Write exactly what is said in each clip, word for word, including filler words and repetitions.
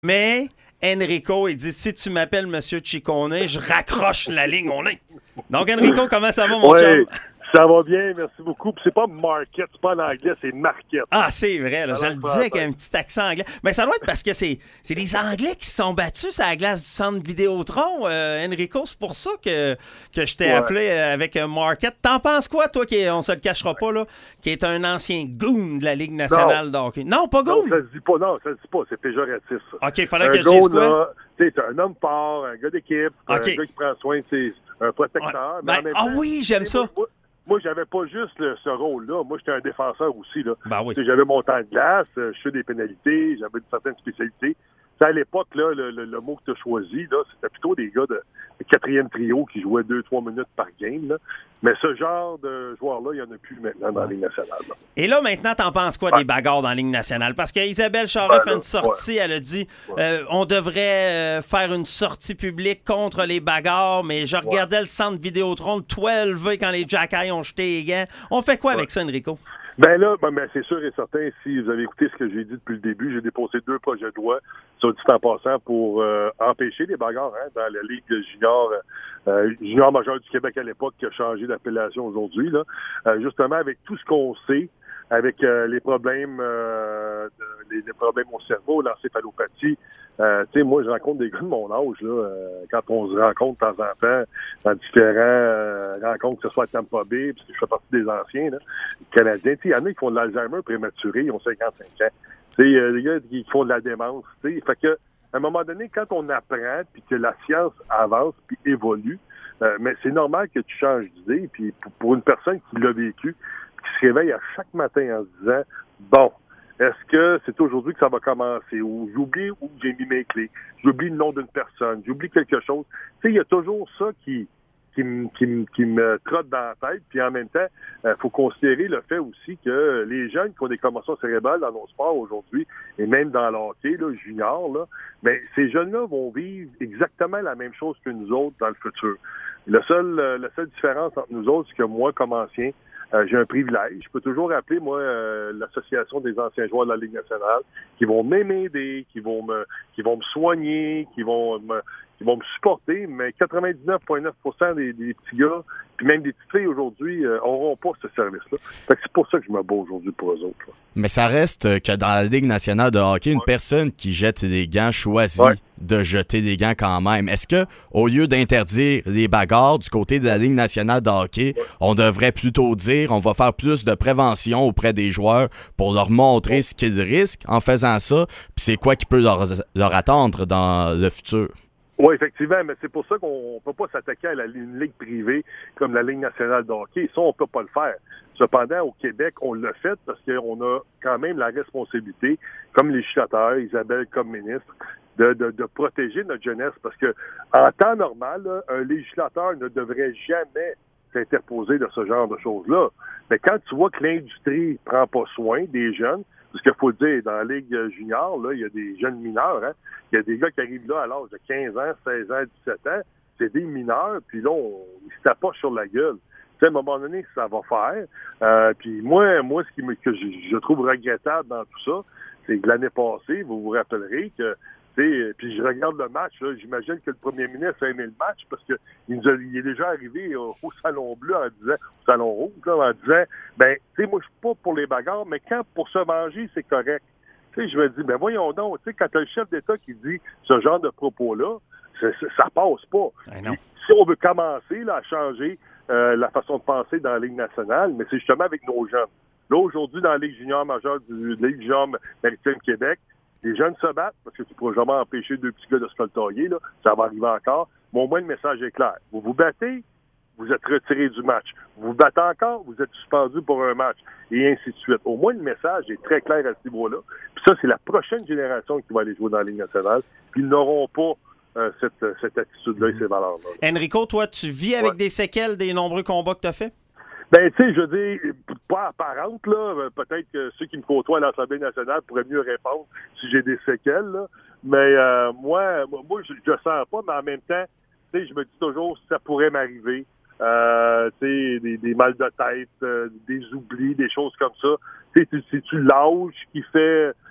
Mais Enrico, il dit, si tu m'appelles Monsieur Ciccone, je raccroche la ligne au nez. Donc, Enrico, comment ça va, mon ouais, chum? Ça va bien, merci beaucoup. Puis c'est pas Market, c'est pas en anglais, c'est Market. Ah, c'est vrai, là, je le disais avec un petit accent anglais. Mais ça doit être parce que c'est, c'est les Anglais qui se sont battus sur la glace du centre Vidéotron, euh, Enrico. C'est pour ça que, que je t'ai Ouais. appelé avec un Market. T'en penses quoi, toi, qui, on se le cachera pas, là, qui est un ancien goon de la Ligue nationale de hockey? Non, pas Non, goon? ça se dit pas, non, ça se dit pas, c'est péjoratif, ça. OK, fallait Un que je dise goon, quoi? là, tu sais, c'est un homme fort, un gars d'équipe, OK. un gars qui prend soin de ses... un protecteur. Ouais. Mais en Ben, même ah temps, oui, j'aime tu sais, ça. Moi, moi, moi, j'avais pas juste le- ce rôle-là. Moi, j'étais un défenseur aussi, là. Ben oui. Tu sais, j'avais mon temps de glace, euh, je fais des pénalités, j'avais une certaine spécialité. Tu sais, à l'époque, là, le, le- le mot que tu as choisi, là, c'était plutôt des gars de, de quatrième trio qui jouaient deux, trois minutes par game, là. Mais ce genre de joueur-là, il n'y en a plus maintenant dans la Ligue nationale, là. Et là, maintenant, t'en penses quoi Ouais. des bagarres dans la Ligue nationale? Parce que Isabelle Charret Ben fait là, une sortie, elle a dit Ouais. euh, on devrait euh, faire une sortie publique contre les bagarres, mais je regardais le centre Vidéotron, le toit élevé quand les Jackeyes ont jeté les gants. On fait quoi Ouais. avec ça, Enrico? Ben là, ben, ben, c'est sûr et certain, si vous avez écouté ce que j'ai dit depuis le début, j'ai déposé deux projets de loi, sur dit en passant, pour euh, empêcher les bagarres hein, dans la Ligue junior, euh, junior majeur du Québec à l'époque, qui a changé d'appellation aujourd'hui, là. Euh, justement, avec tout ce qu'on sait, avec euh, les problèmes euh, de- les, les problèmes au cerveau, l'encéphalopathie. Euh, tu sais, moi, je rencontre des gars de mon âge, là, euh, quand on se rencontre de temps en temps dans différents euh, rencontres, que ce soit à Tampa Bay, parce que je fais partie des anciens, là, Canadiens. Tu sais, il y en a qui font de l'Alzheimer prématuré, ils ont cinquante-cinq ans. Tu sais, euh, les gars qui font de la démence, tu sais. Fait que, à un moment donné, quand on apprend, puis que la science avance, puis évolue, euh, mais c'est normal que tu changes d'idée, puis pour, pour une personne qui l'a vécu, qui se réveille à chaque matin en se disant, bon, est-ce que c'est aujourd'hui que ça va commencer? Ou j'oublie où j'ai mis mes clés. J'oublie le nom d'une personne. J'oublie quelque chose. Tu sais, il y a toujours ça qui, qui, me- qui, me- qui me trotte dans la tête. Puis en même temps, il euh, faut considérer le fait aussi que les jeunes qui ont des commotions cérébrales dans nos sports aujourd'hui, et même dans le hockey, là, junior, là, ben, ces jeunes-là vont vivre exactement la même chose que nous autres dans le futur. Le seul, euh, la seule différence entre nous autres, c'est que moi, comme ancien, Euh, j'ai un privilège. Je peux toujours appeler, moi, euh, l'Association des anciens joueurs de la Ligue nationale, qui vont m'aider, qui vont me qui vont me soigner, qui vont me qui vont me supporter, mais quatre-vingt-dix-neuf virgule neuf pour cent des, des petits gars, puis même des petites filles aujourd'hui, euh, auront pas ce service-là. Fait que c'est pour ça que je me bats aujourd'hui pour eux autres. Là. Mais ça reste que dans la Ligue nationale de hockey, une Ouais. personne qui jette des gants choisit Ouais. de jeter des gants quand même. Est-ce que, au lieu d'interdire les bagarres du côté de la Ligue nationale de hockey, Ouais. on devrait plutôt dire on va faire plus de prévention auprès des joueurs pour leur montrer Ouais. ce qu'ils risquent en faisant ça, puis c'est quoi qui peut leur, leur attendre dans le futur? Oui, effectivement, mais c'est pour ça qu'on ne peut pas s'attaquer à la, une ligue privée comme la Ligue nationale de hockey. Ça, on ne peut pas le faire. Cependant, au Québec, on l'a fait parce qu'on a quand même la responsabilité, comme législateur, Isabelle comme ministre, de, de, de protéger notre jeunesse. Parce que en temps normal, là, un législateur ne devrait jamais s'interposer de ce genre de choses-là. Mais quand tu vois que l'industrie prend pas soin des jeunes, parce qu'il faut le dire, dans la Ligue junior, là, il y a des jeunes mineurs, hein. Il y a des gars qui arrivent là à l'âge de quinze ans, seize ans, dix-sept ans. C'est des mineurs, puis là, on, ils se tapochent sur la gueule. Tu sais, à un moment donné, ça va faire. Euh, puis moi, moi, ce qui me, que je, je trouve regrettable dans tout ça, c'est que l'année passée, vous vous rappellerez que, tu sais, puis je regarde le match, là, j'imagine que le premier ministre a aimé le match parce que il, nous a, il est déjà arrivé au, au Salon Bleu en disant, au Salon Rouge, là, en disant, ben, tu sais, moi, je suis pas pour les bagarres, mais quand pour se manger, c'est correct. Tu sais, je me dis, ben voyons donc, tu sais, quand t'as le chef d'État qui dit ce genre de propos-là, c'est, c'est, ça passe pas. Eh non. Puis, si on veut commencer là, à changer euh, la façon de penser dans la Ligue nationale, mais c'est justement avec nos jeunes. Là, aujourd'hui, dans la Ligue junior majeure du de la Ligue junior maritime Québec, les jeunes se battent, parce que tu ne pourras jamais empêcher deux petits gars de se coltailler, là, ça va arriver encore, mais au moins le message est clair. Vous vous battez, vous êtes retiré du match. Vous vous battez encore, vous êtes suspendu pour un match, et ainsi de suite. Au moins, le message est très clair à ce niveau-là. Puis ça, c'est la prochaine génération qui va aller jouer dans la Ligue nationale, puis ils n'auront pas euh, cette, cette attitude-là et ces valeurs-là. Enrico, toi, tu vis avec Ouais. des séquelles des nombreux combats que tu as fait? Ben, tu sais, je veux dire, pas apparente, là. Peut-être que ceux qui me côtoient à l'Assemblée nationale pourraient mieux répondre si j'ai des séquelles, là. Mais euh, moi, moi, je ne sens pas, mais en même temps, tu sais, je me dis toujours, ça pourrait m'arriver. Euh, tu sais, des, des mal de tête, euh, des oublis, des choses comme ça. Tu sais, c'est-tu l'âge qui fait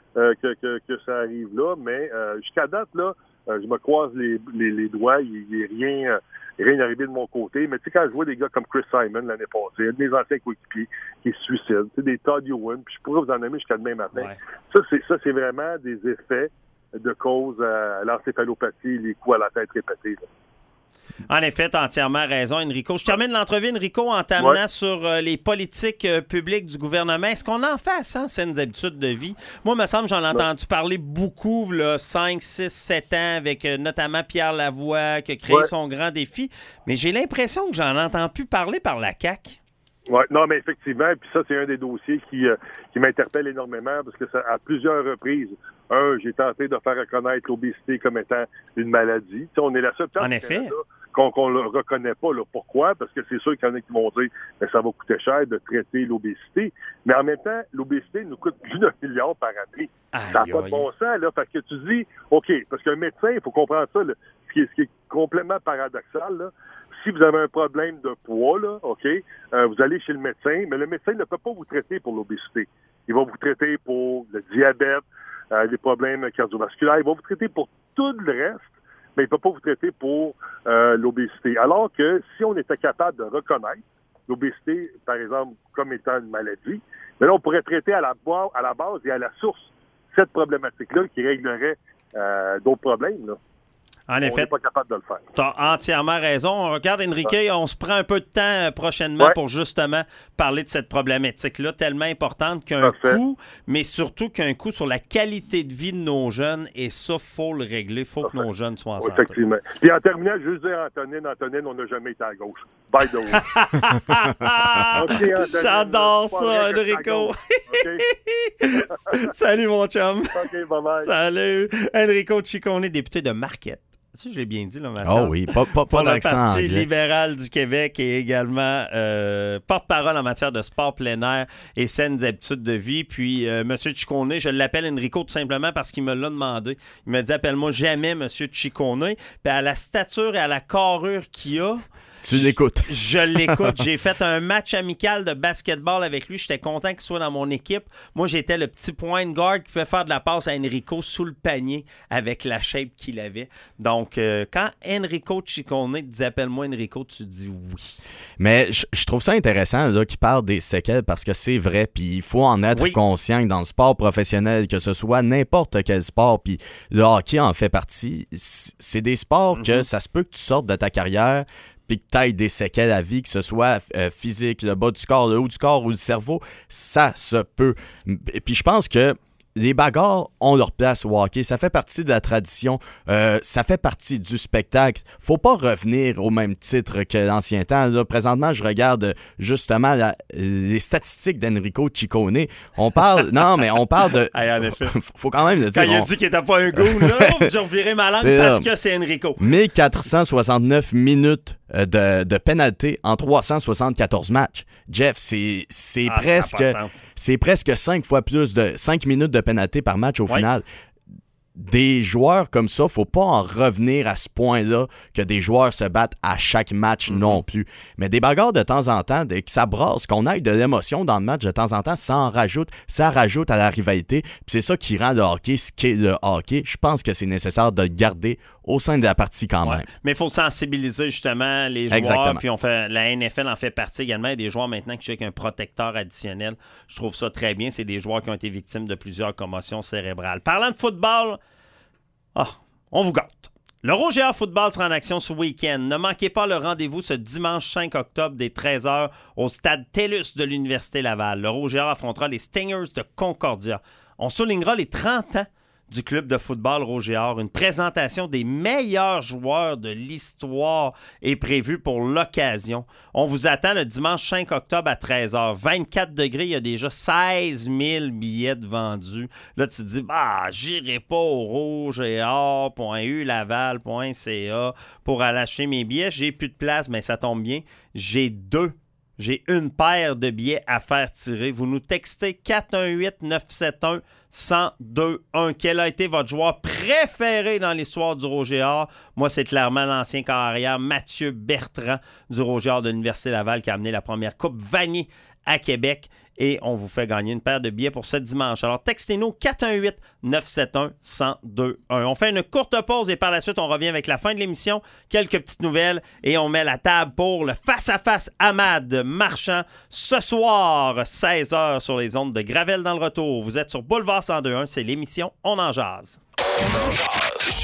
euh, que, que, que ça arrive là, mais euh, jusqu'à date, là, euh, je me croise les, les, les doigts, il n'y a rien, euh, rien arrivé de mon côté. Mais tu sais, quand je vois des gars comme Chris Simon l'année passée, un de mes anciens coéquipiers qui se suicident, tu sais, des Todd Ewan, puis je pourrais vous en nommer jusqu'à demain matin. Ouais. Ça, c'est ça, c'est vraiment des effets de cause à l'encéphalopathie, les coups à la tête répétés, là. En effet, tu as entièrement raison, Enrico. Je termine l'entrevue, Enrico, en t'amenant ouais. sur euh, les politiques euh, publiques du gouvernement. Est-ce qu'on en fait assez en saines habitudes de vie? Moi, il me semble j'en ai entendu parler beaucoup, là, cinq, six, sept ans, avec euh, notamment Pierre Lavoie, qui a créé ouais. son grand défi. Mais j'ai l'impression que j'en entends plus parler par la C A Q. Oui, non, mais effectivement, puis ça, c'est un des dossiers qui, euh, qui m'interpelle énormément parce que ça, à plusieurs reprises, un, j'ai tenté de faire reconnaître l'obésité comme étant une maladie. T'sais, on est la seule place en effet. Canada qu'on qu'on le reconnaît pas. Là. Pourquoi? Parce que c'est sûr qu'il y en a qui vont dire que ça va coûter cher de traiter l'obésité. Mais en même temps, l'obésité nous coûte plus d'un milliard par année. Aïe, ça n'a pas de bon sens, là. Parce que tu dis, OK, parce qu'un médecin, il faut comprendre ça, là, ce, qui est, ce qui est complètement paradoxal, là. Si vous avez un problème de poids, là, OK, euh, vous allez chez le médecin, mais le médecin ne peut pas vous traiter pour l'obésité. Il va vous traiter pour le diabète, euh, les problèmes cardiovasculaires. Il va vous traiter pour tout le reste, mais il ne peut pas vous traiter pour euh, l'obésité. Alors que si on était capable de reconnaître l'obésité, par exemple, comme étant une maladie, mais là, on pourrait traiter à la, base, à la base et à la source cette problématique-là qui réglerait euh, d'autres problèmes, là. En effet, on n'est pas capable de le faire. Tu as entièrement raison. Regarde, Enrique, ouais. on se prend un peu de temps euh, prochainement ouais. pour justement parler de cette problématique-là, tellement importante qu'un coût, mais surtout qu'un coût sur la qualité de vie de nos jeunes, et ça, il faut le régler. Il faut que nos jeunes soient en santé. Effectivement. Puis en terminant, je veux juste dire, Antonine, Antonine, on n'a jamais été à gauche. By the way. okay, Antonine, j'adore ça, Enrico. Salut, mon chum. OK, bye-bye. Salut. Enrico Ciccone, député de Marquette. Tu sais, je l'ai bien dit, là, Mathias. Oh oui, pas, pas, pas d'accent anglais. Pour le Parti libéral du Québec et également euh, porte-parole en matière de sport plein air et saines habitudes de vie. Puis, euh, M. Ciccone, je l'appelle Enrico tout simplement parce qu'il me l'a demandé. Il m'a dit, appelle-moi jamais M. Ciccone. Puis, à la stature et à la carrure qu'il a, tu l'écoutes. Je, je l'écoute. J'ai fait un match amical de basketball avec lui. J'étais content qu'il soit dans mon équipe. Moi, j'étais le petit point guard qui pouvait faire de la passe à Enrico sous le panier avec la shape qu'il avait. Donc, euh, quand Enrico Ciccone te dit « Appelle-moi Enrico », tu dis oui. Mais je, je trouve ça intéressant là, qu'il parle des séquelles parce que c'est vrai. Puis il faut en être oui. conscient que dans le sport professionnel, que ce soit n'importe quel sport, puis le hockey en fait partie, c'est des sports mm-hmm. que ça se peut que tu sortes de ta carrière puis que tu aies des séquelles à vie, que ce soit euh, physique, le bas du corps, le haut du corps ou le cerveau, ça se peut. Puis je pense que les bagarres ont leur place au hockey. Ça fait partie de la tradition. Euh, ça fait partie du spectacle. Faut pas revenir au même titre que l'ancien temps. Là, présentement, je regarde justement la, les statistiques d'Enrico Ciccone. On parle... non, mais on parle de... Hey, en effet. Faut quand même le dire. Quand il a on... dit qu'il n'était pas un goût, là, je revirais ma langue parce que c'est Enrico. mille quatre cent soixante-neuf minutes de, de pénalité en trois cent soixante-quatorze matchs. Jeff, c'est, c'est ah, presque c'est presque cinq fois plus de cinq minutes de pénalité par match au ouais. final. Des joueurs comme ça, faut pas en revenir à ce point-là que des joueurs se battent à chaque match mm-hmm. non plus. Mais des bagarres de temps en temps, que ça brasse, qu'on aille de l'émotion dans le match de temps en temps, ça en rajoute, ça rajoute à la rivalité. Puis c'est ça qui rend le hockey ce qu'est le hockey. Je pense que c'est nécessaire de le garder au sein de la partie quand même. Ouais. Mais il faut sensibiliser justement les joueurs. Exactement. Puis on fait, la N F L en fait partie également. Il y a des joueurs maintenant qui jouent avec un protecteur additionnel. Je trouve ça très bien. C'est des joueurs qui ont été victimes de plusieurs commotions cérébrales. Parlant de football, oh, on vous gâte. Le Rouge et Or Football sera en action ce week-end. Ne manquez pas le rendez-vous ce dimanche cinq octobre dès treize heures au stade TELUS de l'Université Laval. Le Rouge et Or affrontera les Stingers de Concordia. On soulignera les trente ans du club de football Rouge et Or. Une présentation des meilleurs joueurs de l'histoire est prévue pour l'occasion. On vous attend le dimanche cinq octobre à treize heures. vingt-quatre degrés, il y a déjà seize mille billets de vendus. Là, tu te dis, bah, j'irai pas au rouge et or point u laval point c a pour aller acheter mes billets. J'ai plus de place, mais ça tombe bien. J'ai deux. J'ai une paire de billets à faire tirer. Vous nous textez quatre un huit neuf sept un un zéro deux un. Quel a été votre joueur préféré dans l'histoire du Rouge et Or? Moi, c'est clairement l'ancien carrière Mathieu Bertrand du Rouge et Or de l'Université Laval qui a amené la première Coupe Vanier à Québec. Et on vous fait gagner une paire de billets pour ce dimanche. Alors, textez-nous quatre un huit, neuf sept un, un zéro deux un. On fait une courte pause et par la suite, on revient avec la fin de l'émission, quelques petites nouvelles et on met la table pour le face-à-face Ahmad Marchand ce soir, seize heures sur les ondes de Gravel dans le retour. Vous êtes sur Boulevard cent deux point un, c'est l'émission On en jase. On en jase.